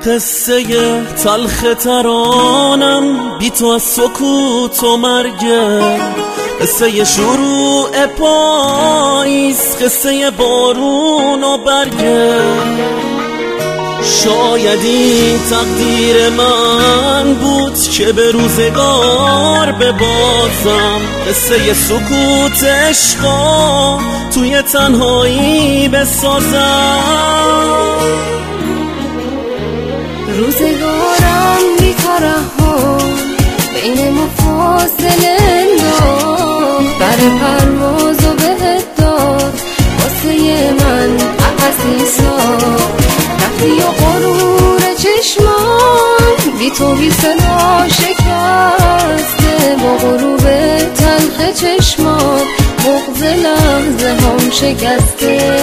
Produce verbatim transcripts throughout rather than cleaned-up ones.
قصه تلخ ترانم بی تو از سکوت و مرگه، قصه شروع پاییز، قصه بارون و برگه. شاید این تقدیر من بود که به روزگار ببازم، قصه سکوت عشقا توی تنهایی بسازم. روزگارم بی ترحم بین ما فاصله انداخت، بر پرواز و بهت داد واسه من قفسی ساخت. رفتی و غرور چشمان بی تو بی صدا شکسته، با غروب تلخ چشمان بغض لحظه هم شکسته.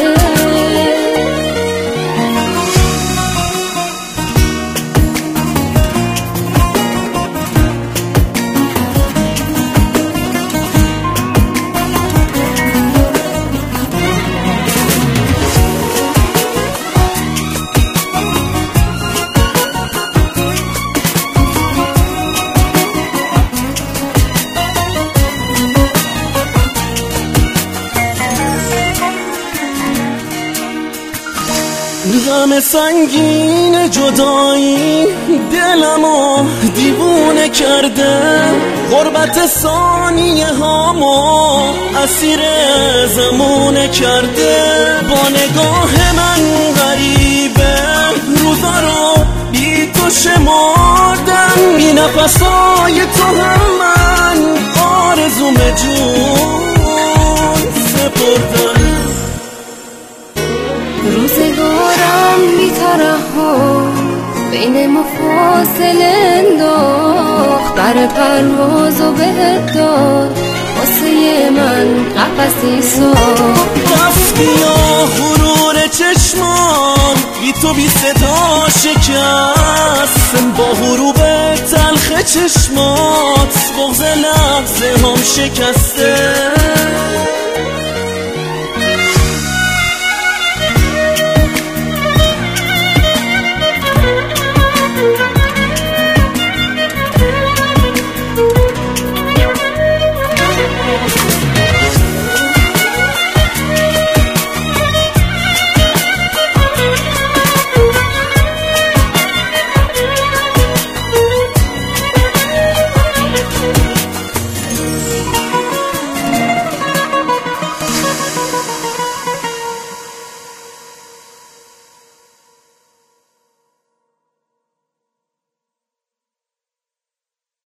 غم سنگین جدایی دلمو دیوونه کرده، غربت ثانیه هامو اسیر زمونه کرده. با نگاه من غریبه روزا رو بی تو شمردم، بی نفسای تو هم من آرزوم جون سپردم. روزگارم بی ترحم بین ما فاصله انداخت، بر پرواز و بهت داد واسه من قفسی ساخت. رفتی و غرور چشمان بی تو بی صدا شکست، با غروب تلخ چشمات بغض لحظه هم شکسته.